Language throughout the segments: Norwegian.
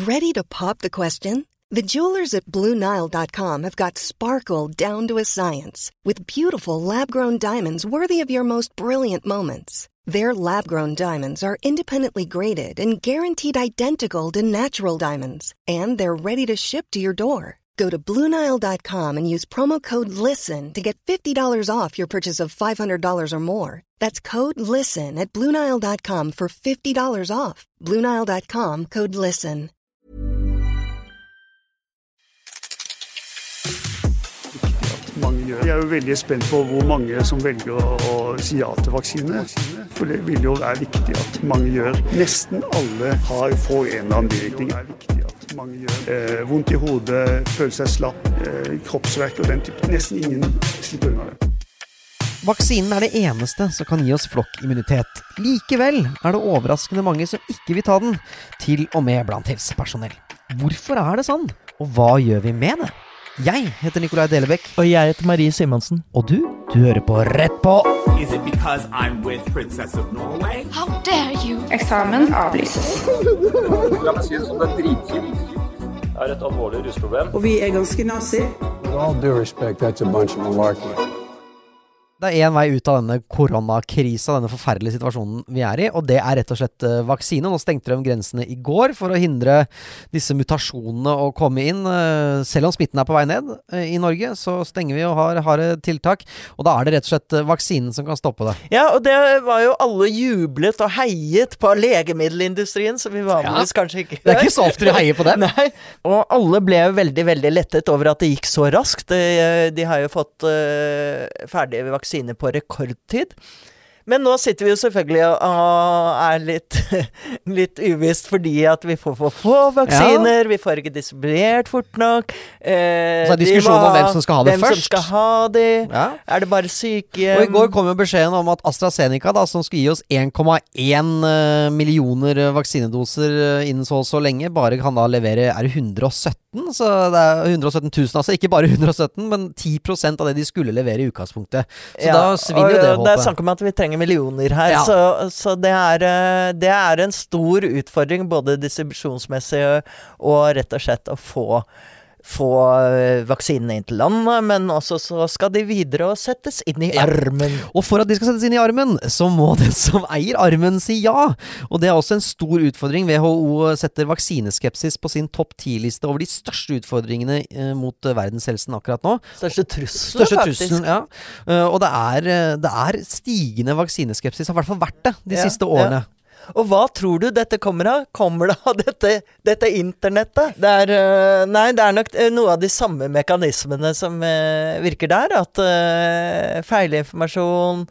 Ready to pop the question? The jewelers at BlueNile.com have got sparkle down to a science with beautiful lab-grown diamonds worthy of your most brilliant moments. Their lab-grown diamonds are independently graded and guaranteed identical to natural diamonds, and they're ready to ship to your door. Go to BlueNile.com and use promo code LISTEN to get $50 off your purchase of $500 or more. That's code LISTEN at BlueNile.com for $50 off. BlueNile.com, code LISTEN. Jeg jo veldig spent på hvor mange som velger å si ja til vaksine. For det vil jo være viktig at mange gjør. Nesten alle får en eller annen bivirkning. Det viktig at mange gjør. Vondt i hodet, føler seg slapp, kroppsverk og den type. Nesten ingen slipper unna det. Vaksinen det eneste som kan gi oss flokkimmunitet. Likevel det overraskende mange som ikke vil ta den, til og med blant helsepersonell. Hvorfor det sånn? Og hva gjør vi med det? Jeg heter Nikolai Delebekk. Og jeg heter Marie Simonsen. Og du hører på Rett på. Is it because I'm with Princess of Norway? How dare you? Eksamen avlyses. La meg si det som det dritkjipt. Et alvorlig rusproblem. Og vi ganske nazi. With all due respect, that's a bunch of malarkey. Det en vei ut av denne koronakrisa, denne forferdelige situasjonen vi I, og det rett og slett vaksine. Nå stengte de grensene I går for å hindre disse mutasjonene å komme inn. Selv om smitten på vei ned I Norge, så stenger vi og har tiltak, og da det rett og slett vaksinen som kan stoppe det. Ja, og det var jo alle jublet og heiet på legemiddelindustrien, som vi vanligvis kanskje ikke Det ikke så ofte de heier på dem. Nei, og alle ble jo veldig, veldig lettet over at det gikk så raskt. De har jo fått ferdige vaksiner på rekordtid. Men nå sitter vi jo selvfølgelig og litt uvisst fordi at vi får for få vaksiner, vi får ikke distribuert fort nok. Så diskusjonen om hvem som skal ha det først. Hvem som skal ha det. Ja. Det bare sykehjem? Og I går kom jo beskjeden om at AstraZeneca, da, som skal gi oss 1,1 millioner vaksinedoser innen så lenge, bare kan da levere 117. Så det 117 000, altså ikke bare 117, men 10% av det de skulle levere I utgangspunktet. Så da svinner jo det håpet. Det snakk om at vi trenger millioner her, så det en stor utfordring, både distribusjonsmessig og rett og slett å få vaksinene inn til landet, men også så skal de videre og settes inn I armen. Og for at de skal settes inn I armen, så må den som eier armen si ja. Og det også en stor utfordring. WHO setter vaksineskepsis på sin topp 10-liste over de største utfordringene mot verdenshelsen akkurat nå. Største trusselen, ja. Og det stigende vaksineskepsis, har I hvert fall vært det de siste årene. Ja. Og hva tror du dette kommer av? Kommer det av dette internettet? Det nok noe av de samme mekanismene som virker der, at feilinformasjon,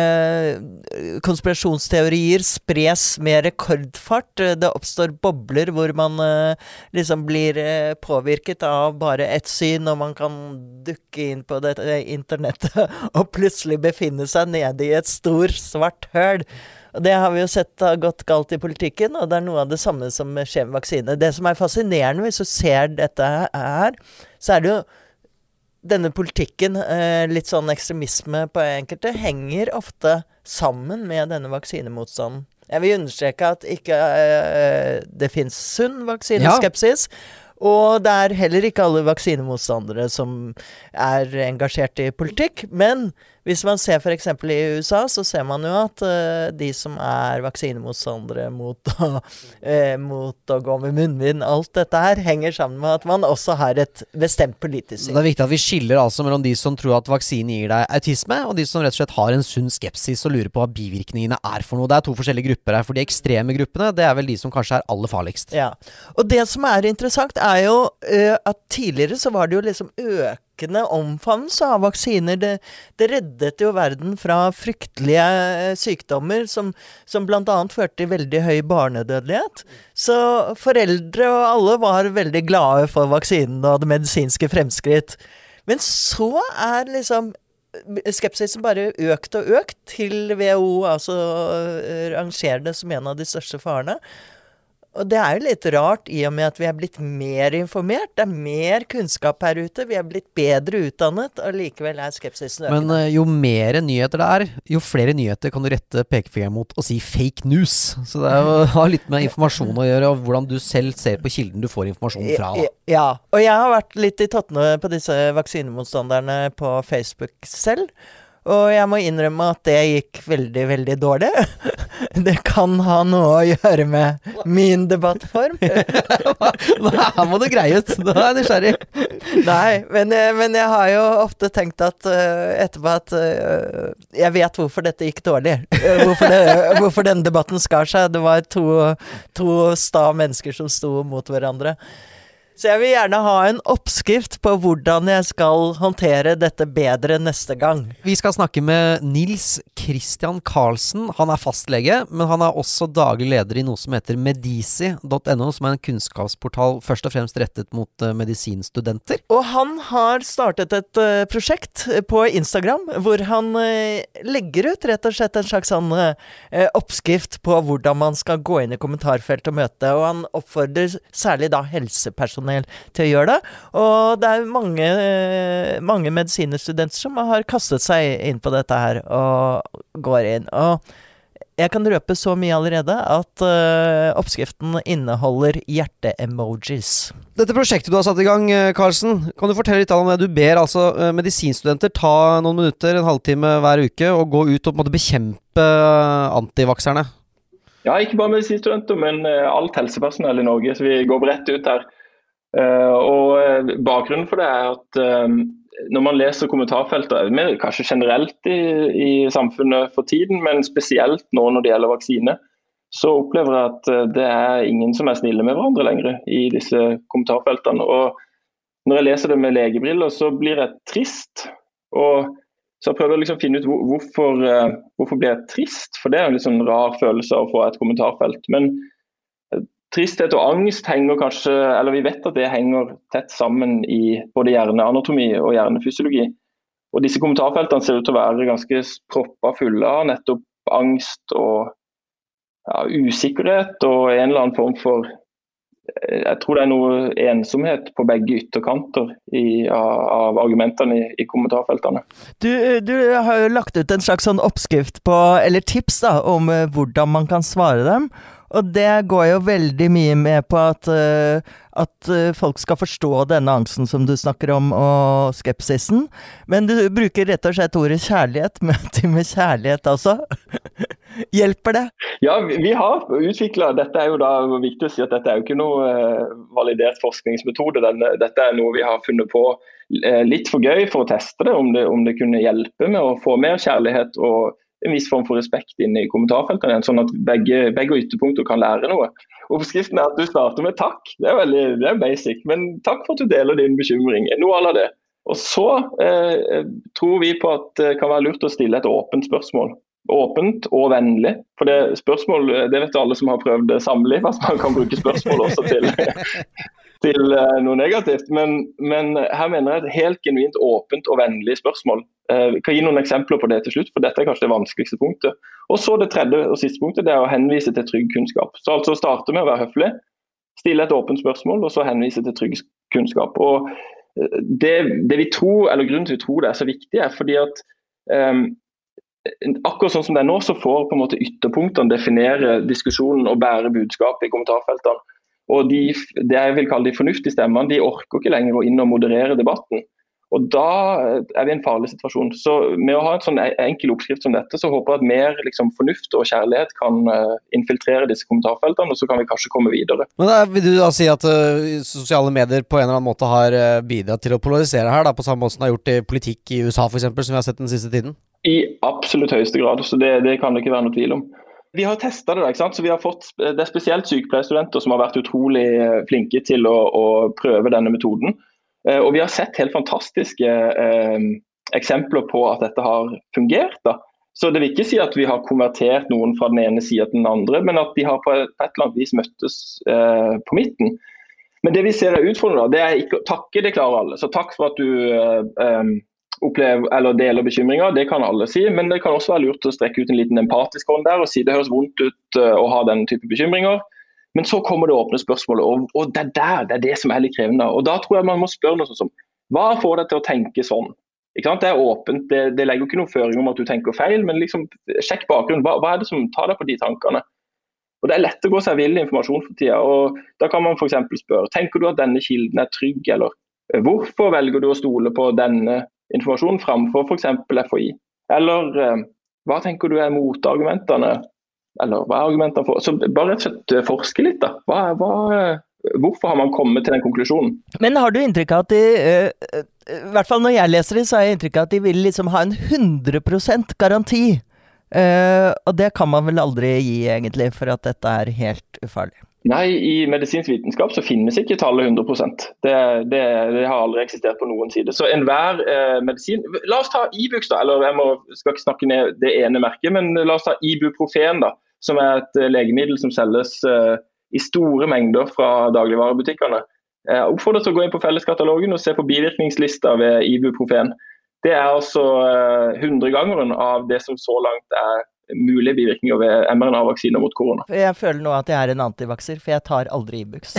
konspirasjonsteorier spres med rekordfart. Det oppstår bobler hvor man liksom blir påvirket av bare ett syn, og man kan dukke inn på dette internettet og plutselig befinne seg nede I et stor svart høl. Og det har vi jo sett har gått galt I politikken, og det noe av det samme som skjer med vaksine. Det som fascinerende hvis du ser dette her, så det jo denne politikken, litt sånn ekstremisme på enkelte, henger ofte sammen med denne vaksinemotstanden. Jeg vil understreke at ikke det finnes sunn vaksineskepsis, og det heller ikke alle vaksinemotstandere som engasjert I politikk, men hvis man ser for eksempel I USA, så ser man jo at de som vaksinemotstandere mot å gå med munnbind, alt dette her henger sammen med at man også har et bestemt politisk syn. Det viktig at vi skiller altså mellom de som tror at vaksinen gir deg autisme, og de som rett og slett har en sunn skepsis og lurer på hva bivirkningene for noe. Det to forskjellige grupper her, for de ekstreme gruppene, det vel de som kanskje aller farligst. Ja, og det som interessant jo at tidligere så var det jo liksom økende omfavnelse av vaksiner. Det reddet jo verden fra fryktelige sykdommer som blant annet førte til veldig høy barnedødelighet. Så foreldre og alle var veldig glade for vaksinen og det medisinske fremskritt. Men så liksom skepsisen bare økt og økt til WHO, altså rangerer det som en av de største farene. Og det jo litt rart I og med at vi blitt mer informert. Det mer kunnskap her ute. Vi blitt bedre utdannet, og likevel skepsisen økende. Men jo mer nyheter det jo flere nyheter kan du rette pekefingeren mot og si fake news. Så det jo har litt med informasjon å gjøre, og hvordan du selv ser på kilden du får informasjon fra. Da. Ja, og jeg har vært litt I tottene på disse vaksinemotstanderne på Facebook selv. Og jeg må innrømme at det gikk veldig, veldig dårlig. Det kan ha noe å gjøre med min debattform. Her må du greie ut. Da jeg nysgjerrig. Nei, men jeg har jo ofte tenkt at etterpå at jeg vet hvorfor dette gikk dårlig. Hvorfor denne debatten skar seg. Det var to sta mennesker som sto mot hverandre. Så jeg vil gjerne ha en oppskrift på hvordan jeg skal håndtere dette bedre neste gang. Vi skal snakke med Nils Christian Karlsen. Han fastlege, men han også daglig leder I noe som heter medisi.no, som en kunnskapsportal først og fremst rettet mot medisinstudenter. Og han har startet et prosjekt på Instagram, hvor han legger ut rett og slett en slags oppskrift på hvordan man skal gå inn I kommentarfelt og møte, og han oppfordrer særlig da helsepersonell til å gjøre det, og det mange medisinstudenter som har kastet seg inn på dette her og går inn, og jeg kan røpe så mye allerede at oppskriften inneholder hjerte-emojis. Dette prosjektet du har satt I gang, Karlsen, kan du fortelle litt om det? Du ber altså medisinstudenter ta noen minutter, en halvtime hver uke, og gå ut og på en måte bekjempe antivakserne. Ja, ikke bare medisinstudenter, men alt helsepersonell I Norge, så vi går bredt ut her. Og bakgrunnen for det at når man leser kommentarfeltet, kanskje generelt I samfunnet for tiden, men spesielt nå når det gjelder vaksine, så opplever jeg at det ingen som snille med hverandre lenger I disse kommentarfeltene. Og når jeg leser det med legebriller, så blir jeg trist. Og så jeg prøver liksom å finne ut hvorfor blir jeg trist, for det en litt sånn rar følelse å få et kommentarfelt. Men tristhet og angst henger kanskje, eller vi vet at det henger tett sammen I både hjerneanatomi og hjernefysiologi. Og disse kommentarfeltene ser ut til å være ganske proppa fulle av nettopp angst og usikkerhet og en eller annen form for, jeg tror det noe ensomhet på begge ytterkanter av argumentene I kommentarfeltene. Du har jo lagt ut en slags sånn oppskrift på, eller tips da, om hvordan man kan svare dem. Og det går jo veldig mye med på at folk skal forstå denne angsten som du snakker om, og skepsisen. Men du bruker rett og slett ordet kjærlighet, møte med kjærlighet altså. Hjelper det? Ja, vi har utviklet, dette jo da viktig å si at dette jo ikke noe validert forskningsmetode. Dette noe vi har funnet på litt for gøy for å teste det, om det kunne hjelpe med å få mer kjærlighet og en viss form for respekt inne I kommentarfeltene, sånn at begge ytterpunkter kan lære noe. Oppskriften at du starter med takk, det det basic, men takk for at du deler din bekymring, noe av det. Og så tror vi på at det kan være lurt å stille et åpent spørsmål. Åpent og vennlig, for det spørsmål, det vet alle som har prøvd samliv, at man kan bruke spørsmål også til noe negativt, men her mener jeg et helt genuint åpent og vennlig spørsmål. Jeg kan gi noen eksempler på det til slutt, for dette kanskje det vanskeligste punktet. Og så det tredje og siste punktet, det å henvise til trygg kunnskap. Så altså starte med å være høflig, stille et åpent spørsmål, og så henvise til trygg kunnskap. Og det vi tror, eller grunnen til vi tror det så viktig, fordi at akkurat sånn som det nå, så får på en måte ytterpunktene definere diskusjonen og bære budskap I kommentarfeltene. Og det jeg vil kalle de fornuftige stemmene, de orker ikke lenger å inn og moderere debatten. Og da vi I en farlig situasjon. Så med å ha en sånn enkel oppskrift som dette, så håper jeg at mer liksom, fornuft og kjærlighet kan infiltrere disse kommentarfeltene, og så kan vi kanskje komme videre. Men vil du da si at sosiale medier på en eller annen måte har bidratt til å polarisere her, da, på samme måte som det har gjort I politikk I USA for eksempel, som vi har sett den siste tiden? I absolutt høyeste grad, så det kan det ikke være noe tvil om. Vi har testet det, ikke sant? Så vi har fått, det spesielt sykepleierstudenter som har vært utrolig flinke til å prøve denne metoden. Og vi har sett helt fantastiske eksempler på at dette har fungert. Da. Så det vil ikke si at vi har konvertert noen fra den ene siden til den andre, men at de har på et eller annet vis møttes på midten. Men det vi ser utfordrende, det ikke å takke, det klarer alle. Så takk for at du opplever eller deler bekymringer, det kan alle si, men det kan også være lurt å strekke ut en liten empatisk hånd der og si det høres vondt ut å ha den type bekymringer. Men så kommer det åpne spørsmålet, og det er det som er litt krevende. Og da tror jeg man må spørre noe sånn som, hva får deg til å tenke sånn? Ikke sant? Det er åpent, det legger jo ikke noen føring om at du tenker feil, men liksom, sjekk bakgrunnen. Hva er det som tar deg på de tankene? Og det er lett å gå seg vill i informasjon for tida, og da kan man for eksempel spørre, tenker du at denne kilden er trygg, eller hvorfor velger du å stole på denne informasjonen framfor for eksempel FHI? Eller hva tenker du er motargumentene? Eller hva er argumentene for? Så bare rett og slett forske litt da. Hvorfor har man kommet til den konklusjonen? Men har du inntrykk av at de, i hvert fall når jeg leser det, så har jeg inntrykk av at de vil liksom ha en 100% garanti. Og det kan man vel aldri gi egentlig, for at dette er helt ufarlig. Nei, i medisinsk vitenskap så finnes ikke tallet 100%. Det har aldri eksistert på noen side. Så enhver medisin, la oss ta Ibux da, eller skal ikke snakke ned det ene merket, men la oss ta Ibuprofen da, som er et legemiddel som selges i store mengder fra dagligvarebutikkene. Jeg oppfordrer til å gå inn på felleskatalogen og se på bivirkningslista ved Ibuprofen. Det er altså 100-gangeren av det som så langt er mulige bivirkninger ved mRNA-vaksiner mot korona. Jeg føler nå at jeg er en antivakser, for jeg tar aldri Ibux.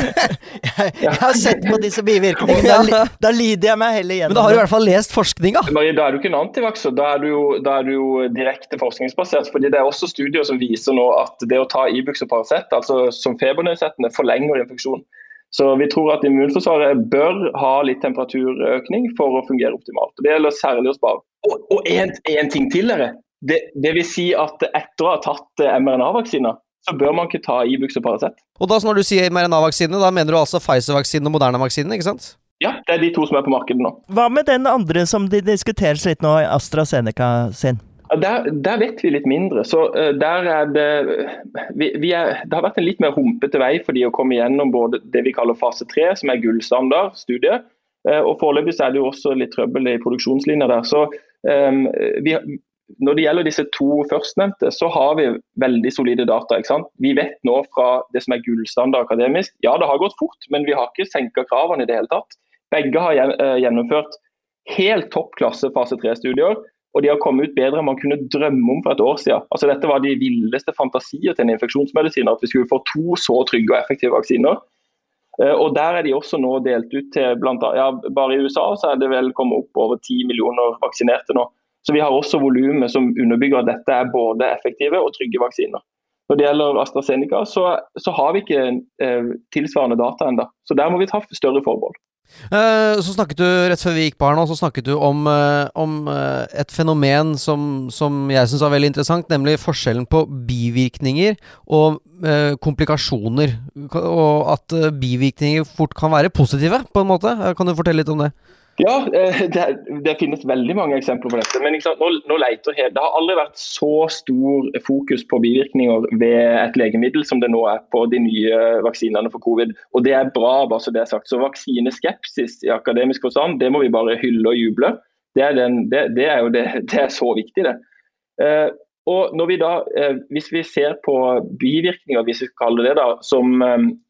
jeg har sett på disse bivirkningene, da lider jeg meg heller igjennom. Men da har du i hvert fall lest forskninga. Marie, da er du ikke en antivakser, da er du jo direkte forskningsbasert, fordi det er også studier som viser nå at det å ta Ibux og Paracet, altså som febernedsettende, forlenger infeksjon. Så vi tror at immunforsvaret bør ha litt temperaturøkning for å fungere optimalt. Det gjelder særlig hos barn. Og en ting til dere. Det vil si at etter å ha tatt mRNA-vaksiner, så bør man ikke ta Ibux og Paracet. Og da når du sier mRNA-vaksine, da mener du altså Pfizer-vaksinen og Moderna-vaksinen, ikke sant? Ja, det er de to som er på markedet nå. Hva med den andre som de diskuteres litt nå, AstraZeneca sin? Der vet vi litt mindre, så der er det det har vært en litt mer humpete vei for de å komme igjennom både det vi kaller fase 3, som er gullstandard studie, og foreløpig så er det jo også litt trøbbel i produksjonslinjer der. Så når det gjelder disse to førstnevnte, så har vi veldig solide data, ikke sant? Vi vet nå fra det som er gullstandard akademisk, ja det har gått fort, men vi har ikke senket kravene i det hele tatt. Begge har gjennomført helt toppklasse fase 3-studier, og de har kommet ut bedre enn man kunne drømme om for et år siden. Altså dette var de villeste fantasier til en infeksjonsmedisiner, at vi skulle få 2 så trygge og effektive vaksiner. Og der er de også nå delt ut til blant annet, ja, bare i USA så er det vel kommet opp over 10 millioner vaksinerte nå. Så vi har også volumet som underbygger at dette er både effektive og trygge vaksiner. Når det gjelder AstraZeneca så har vi ikke tilsvarende data enda, så der må vi ta større forbehold. Så snakket du, rett før vi gikk på her nå, så snakket du om et fenomen som jeg synes var veldig interessant, nemlig forskjellen på bivirkninger og komplikasjoner, og at bivirkninger fort kan være positive på en måte. Kan du fortelle litt om det? Ja, det finnes veldig mange eksempler på dette, men ikke sant, nå leter det har aldri vært så stor fokus på bivirkninger ved et legemiddel som det nå er på de nye vaksinene for covid, og det er bra, bare så det er sagt. Så vaksineskepsis i akademisk forstand, det må vi bare hylle og juble. Det er så viktig det. Og når vi da, hvis vi ser på bivirkninger, hvis vi kaller det da, som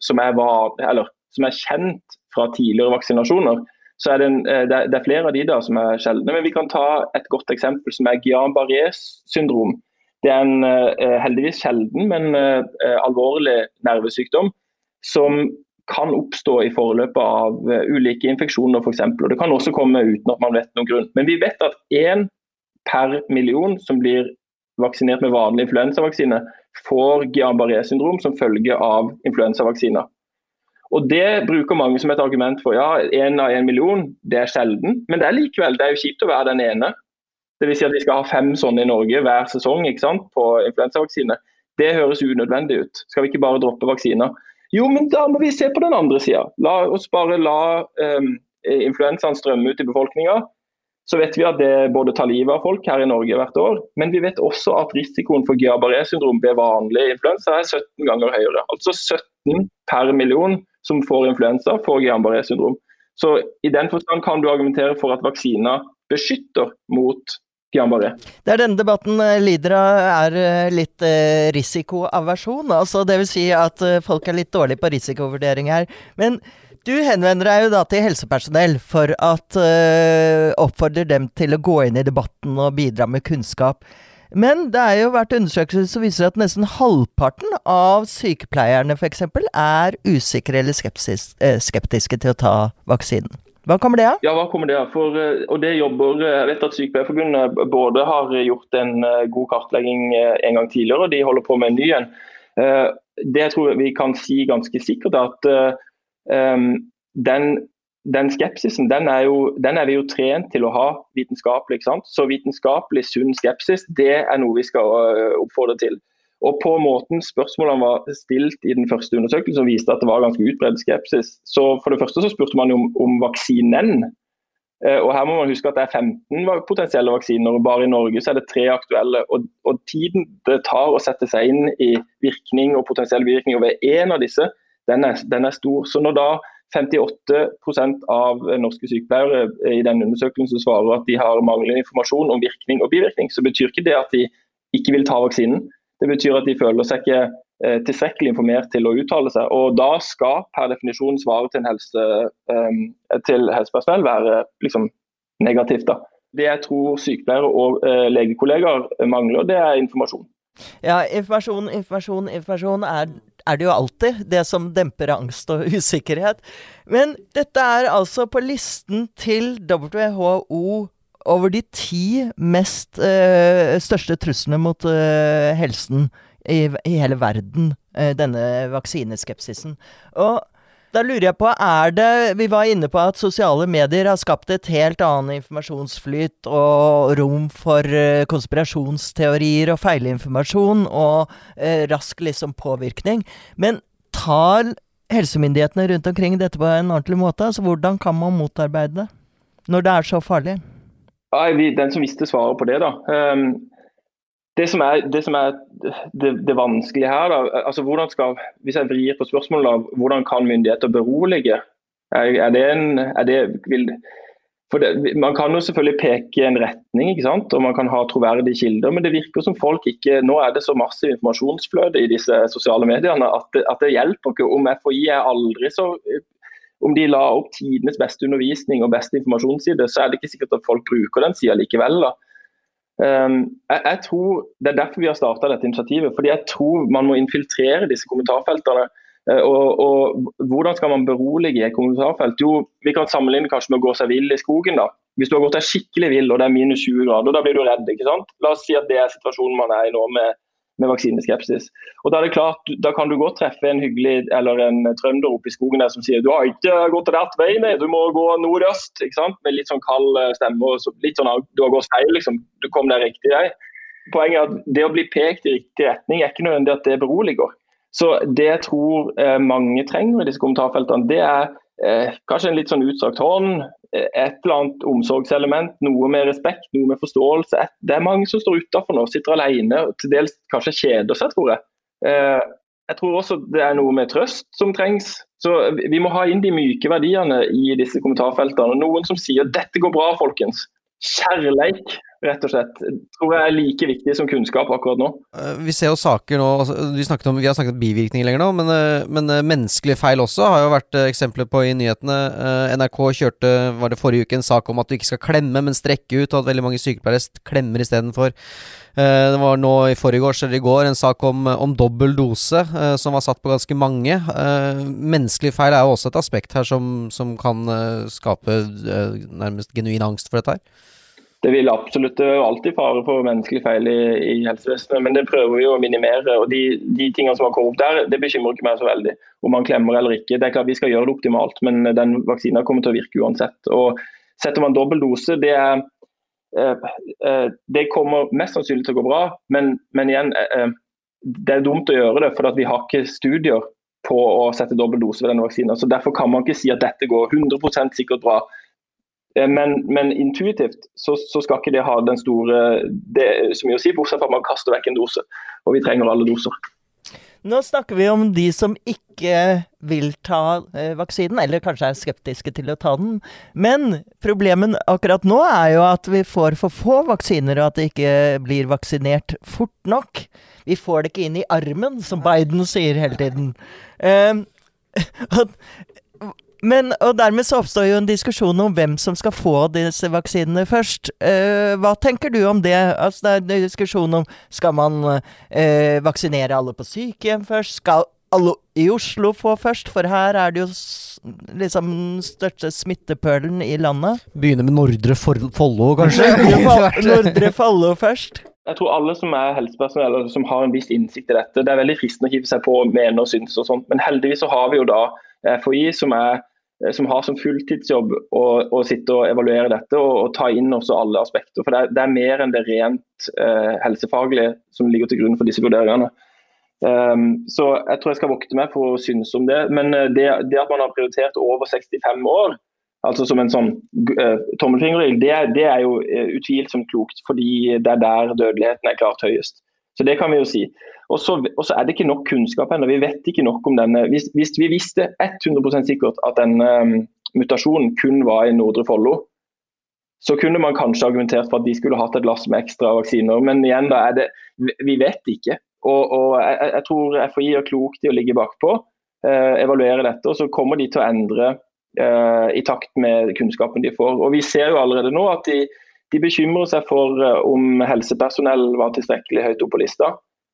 er kjent fra tidligere vaksinasjoner, så er det flere av de da som er sjeldne, men vi kan ta et godt eksempel som er Guillain-Barré-syndrom. Det er en heldigvis sjelden, men alvorlig nervesykdom som kan oppstå i forløpet av ulike infeksjoner for eksempel, og det kan også komme uten at man vet noen grunn. Men vi vet at 1 per million som blir vaksinert med vanlig influensavaksine får Guillain-Barré-syndrom som følge av influensavaksiner. Og det bruker mange som et argument for, ja, 1 av 1 million, det er sjelden, men det er likevel, det er jo kjipt å være den ene. Det vil si at vi skal ha 5 sånne i Norge hver sesong, ikke sant, på influensavaksine. Det høres unødvendig ut. Skal vi ikke bare droppe vaksiner? Jo, men da må vi se på den andre siden. La oss bare la influensaen strømme ut i befolkningen. Så vet vi at det både tar livet av folk her i Norge hvert år, men vi vet også at risikoen for Guillain-Barré-syndrom ved vanlig influensa er 17 ganger høyere. Altså 17 per million som får influensa, får Guillain-Barré-syndrom. Så i den forstand kan du argumentere for at vaksiner beskytter mot Guillain-Barré. Det er denne debatten lider av litt risikoaversjon, altså det vil si at folk er litt dårlige på risikovurdering her, men du henvender deg jo da til helsepersonell for at oppfordrer dem til å gå inn i debatten og bidra med kunnskap. Men det jo vært undersøkelser som viser at nesten halvparten av sykepleierne for eksempel usikre eller skeptiske til å ta vaksinen. Hva kommer det av? Ja, hva kommer det av? Og det jobber, jeg vet at Sykepleierforbundet både har gjort en god kartlegging en gang tidligere, og de holder på med en ny en. Det jeg tror vi kan si ganske sikkert at den skepsisen, den vi jo trent til å ha vitenskapelig, ikke sant? Så vitenskapelig sunn skepsis, det noe vi skal oppfordre til. Og på måten spørsmålene var stilt i den første undersøkelsen som viste at det var ganske utbredt skepsis. Så for det første så spurte man om vaksinen. Og her må man huske at det 15 potensielle vaksiner, og bare i Norge så det 3 aktuelle. Og tiden det tar å sette seg inn i virkning og potensielle virkninger ved en av disse, den stor. Så når da 58% av norske sykepleiere i den undersøkelsen svarer at de har manglende informasjon om virkning og bivirkning, så betyr ikke det at de ikke vil ta vaksinen. Det betyr at de føler seg ikke tilstrekkelig informert til å uttale seg, og da skal per definisjon svaret til helsepersonell være liksom negativt. Da. Det jeg tror sykepleiere og legekollegaer mangler, det informasjon. Ja, informasjon det jo alltid, det som demper angst og usikkerhet. Men dette altså på listen til WHO over de 10 største truslene mot helsen i hele verden, denne vaksineskepsisen. Og da lurer jeg på, vi var inne på at sosiale medier har skapt et helt annet informasjonsflyt og rom for konspirasjonsteorier og feilinformasjon og rask liksom påvirkning. Men tar helsemyndighetene rundt omkring dette på en ordentlig måte? Altså, hvordan kan man motarbeide det når det så farlig? Den som visste svaret på det da. Det som det vanskelige her da, altså hvis jeg vrir på spørsmålet da, hvordan kan myndigheter berolige? Man kan jo selvfølgelig peke en retning, ikke sant? Og man kan ha troverdige kilder, men det virker som folk ikke, nå det så massiv informasjonsfløde i disse sosiale mediene, at det hjelper ikke om FHI aldri så... Om de la opp tidenes beste undervisning og beste informasjonsside, så det ikke sikkert at folk bruker den siden likevel. Da. Jeg tror, det derfor vi har startet dette initiativet, fordi jeg tror man må infiltrere disse kommentarfeltene. Og hvordan skal man berolige i et kommentarfelt? Jo, vi kan sammenligne kanskje med å gå seg vill i skogen. Da. Hvis du har gått deg skikkelig vill, og det minus 20 grader, da blir du redd, ikke sant? La oss si at det situasjonen man i nå med vaksineskepsis. Og da det klart, da kan du godt treffe en hyggelig eller en trønder oppe i skogen der som sier du har ikke gått rett vei, du må gå nordøst, ikke sant? Med litt sånn kald stemme og litt sånn du har gått feil, liksom. Du kom der riktig vei. Poenget at det å bli pekt i riktig retning ikke nødvendig at det beroliger. Så det jeg tror mange trenger i disse kommentarfeltene, det kanskje en litt sånn utstrakt hånd, et eller annet omsorgselement, noe med respekt, noe med forståelse. Det mange som står utenfor nå, sitter alene, og til dels kanskje kjeder seg, tror jeg. Jeg tror også det noe med trøst som trengs. Så vi må ha inn de myke verdiene i disse kommentarfeltene. Noen som sier, dette går bra, folkens. Kjærleik, rett og slett, tror jeg like viktig som kunnskap akkurat nå. Vi ser jo saker nå, vi har snakket om bivirkninger lenger nå, men menneskelige feil også har jo vært eksempler på i nyhetene. NRK kjørte, var det forrige uke, en sak om at du ikke skal klemme, men strekke ut, og at veldig mange sykepleiere klemmer i stedet for. Det var nå i forrige eller i går en sak om dobbel dose, som var satt på ganske mange. Menneskelige feil jo også et aspekt her som kan skape nærmest genuin angst for dette her. Det vil absolutt alltid fare for menneskelige feil i helsevesenet, men det prøver vi å minimere, og de tingene som har kommet opp der, det bekymrer ikke meg så veldig, om man klemmer eller ikke. Det klart vi skal gjøre det optimalt, men den vaksinen kommer til å virke uansett. Og setter man dobbel dose, det kommer mest sannsynlig til å gå bra, men igjen, det dumt å gjøre det, for at vi har ikke studier på å sette dobbel dose ved denne vaksinen, så derfor kan man ikke si at dette går 100% sikkert bra. Men intuitivt så skal ikke det ha den store, det som jeg sier, bortsett fra at man kaster vekk en dose, og vi trenger alle doser. Nå snakker vi om de som ikke vil ta vaksinen, eller kanskje skeptiske til å ta den. Men problemet akkurat nå jo at vi får for få vaksiner, og at det ikke blir vaksinert fort nok. Vi får det ikke inn i armen, som Biden sier hele tiden. Men, og dermed så oppstår jo en diskusjon om hvem som skal få disse vaksinene først. Hva tenker du om det? Altså, det er en diskusjon om, skal man vaksinere alle på sykehjem først? Skal alle i Oslo få først? For her er det jo liksom største smittepølen i landet. Begynne med Nordre Follo, kanskje? Nordre Follo først. Jeg tror alle som helsepersonell, eller som har en viss innsikt i dette, det er veldig fristende å hive seg på mener og synes og sånt, men heldigvis så har vi jo da FHI som har som fulltidsjobb å sitte og evaluere dette og ta inn også alle aspekter. For det er mer enn det rent helsefaglige som ligger til grunn for disse vurderingene. Så jeg tror jeg skal vokte meg for å synes om det. Men det at man har prioritert over 65 år, altså som en sånn tommelfingerregel, det er jo utvilsomt klokt, fordi det er der dødeligheten er klart høyest. Så det kan vi jo si. Og så er det ikke nok kunnskap ennå. Vi vet ikke nok om denne. Hvis vi visste 100% sikkert at denne mutasjonen kun var i Nordre Follo, så kunne man kanskje argumentert for at de skulle hatt et lass med ekstra vaksiner. Men igjen da er det, vi vet ikke. Og jeg tror FHI er klokt i å ligge bakpå, evaluere dette, og så kommer de til å endre i takt med kunnskapen de får. Og vi ser jo allerede nå at de bekymrer seg for om helsepersonell var tilstrekkelig høyt opp på lista.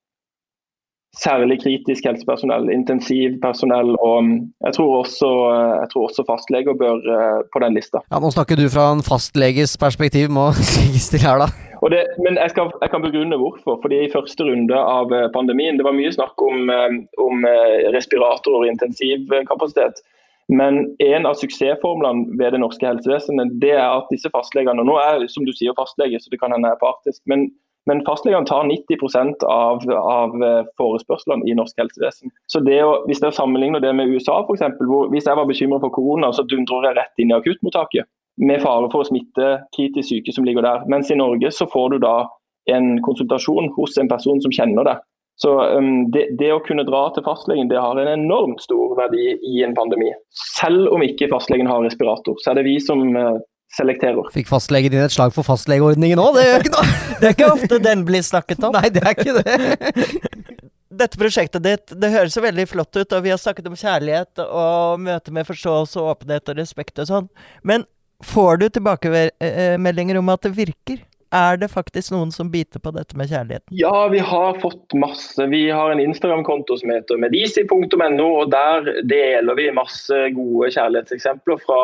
Særlig kritisk helsepersonell, intensivpersonell, og jeg tror også fastleger bør på den lista. Ja, nå snakker du fra en fastleges perspektiv, må sies til her da. Men jeg kan begrunne hvorfor, fordi i første runde av pandemien, det var mye snakk om respirator og intensivkapasitet, men en av suksessformlene ved det norske helsevesenet, det er at disse fastlegene, og nå er som du sier fastlege, så det kan hende er partisk, men fastlegene tar 90% av forespørslene i norsk helsevesen. Så hvis jeg sammenligner det med USA for eksempel, hvis jeg var bekymret for korona, så dundrer jeg rett inn i akuttmottaket, med fare for å smitte kritisk syke som ligger der. Mens i Norge så får du da en konsultasjon hos en person som kjenner deg. Så det å kunne dra til fastlegen, det har en enormt stor verdi i en pandemi. Selv om ikke fastlegen har respirator, så er det vi som selekterer. Fikk fastlegen din et slag for fastlegeordningen også? Det gjør ikke noe. Det er ikke ofte den blir snakket om. Nei, det er ikke det. Dette prosjektet ditt, det høres så veldig flott ut, og vi har snakket om kjærlighet og møte med forståelse og åpenhet og respekt og sånn. Men får du tilbakemeldinger om at det virker? Er det faktisk noen som biter på dette med kjærligheten? Ja, vi har fått masse. Vi har en Instagram-konto som heter medisi.no, og der deler vi masse gode kjærlighetseksempler fra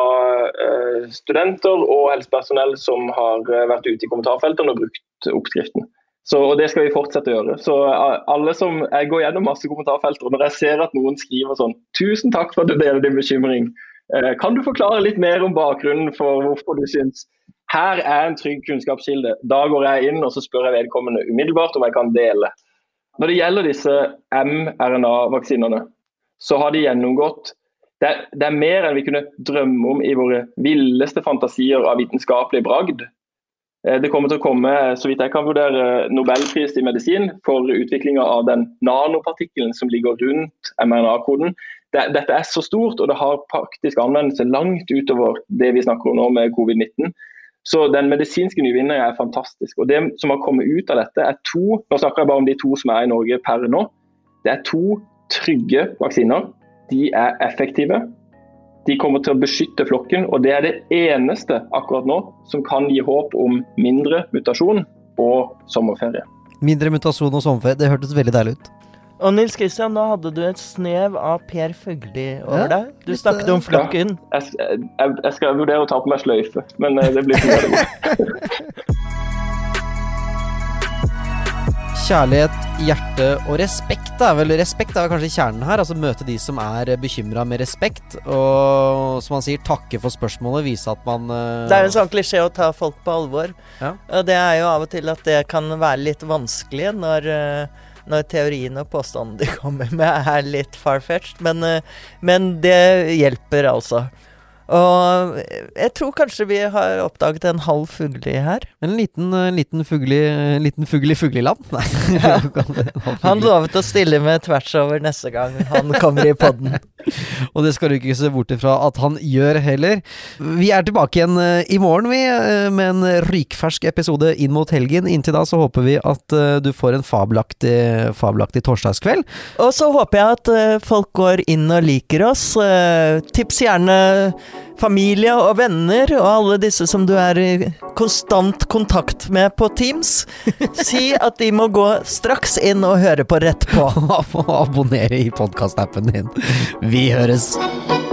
studenter og helsepersonell som har vært ute i kommentarfeltene og brukt oppskriften. Og det skal vi fortsette å gjøre. Så jeg går gjennom masse kommentarfelter, og når jeg ser at noen skriver sånn, tusen takk for at du deler din bekymring. Kan du forklare litt mer om bakgrunnen for hvorfor du synes her er en trygg kunnskapskilde? Da går jeg inn og så spør jeg vedkommende umiddelbart om jeg kan dele. Når det gjelder disse mRNA-vaksinene, så har de gjennomgått, det er mer enn vi kunne drømme om i våre villeste fantasier av vitenskapelig bragd. Det kommer til å komme, så vidt jeg kan vurdere, Nobelpris i medisin for utviklingen av den nanopartikkelen som ligger rundt mRNA-koden. Dette er så stort, og det har praktisk anvendelse langt utover det vi snakker om nå med covid-19. Så den medisinske nyvinningen er fantastisk. Og det som har kommet ut av dette er nå snakker jeg bare om de 2 som er i Norge per nå. Det er 2 trygge vaksiner. De er effektive. De kommer til å beskytte flokken, og det er det eneste akkurat nå som kan gi håp om mindre mutasjon og sommerferie. Mindre mutasjon og sommerferie, det hørtes veldig deilig ut. Og Nils Kristian, nå hadde du et snev av Per Fugli over deg. Du snakket om flokken. Ja, jeg skal vurdere å ta på meg sløyfe, men det blir ikke det. Kjærlighet, hjerte og respekt er vel kanskje kjernen her. Altså møte de som er bekymret med respekt, og som man sier, takke for spørsmålet, vise at man Det er jo en sånn klisjé å ta folk på alvor. Ja. Og det er jo av og til at det kan være litt vanskelig når teorien og påstanden de kommer med er litt farfetched, men det hjelper altså. Og jeg tror kanskje vi har oppdaget en halv fugli her. En liten fugl i fugleland? Nei. Ja. Han lovet å stille med tvers over neste gang han kommer i podden. Og det skal du ikke se bort ifra at han gjør heller. Vi tilbake igjen i morgen med en rykfersk episode inn mot helgen. Inntil da så håper vi at du får en fabelaktig torsdagskveld. Og så håper jeg at folk går inn og liker oss. Tips gjerne familie og venner og alle disse som du i konstant kontakt med på Teams. Si at de må gå straks inn og høre på rett på. Abonnere i podcast-appen din. Vi høres.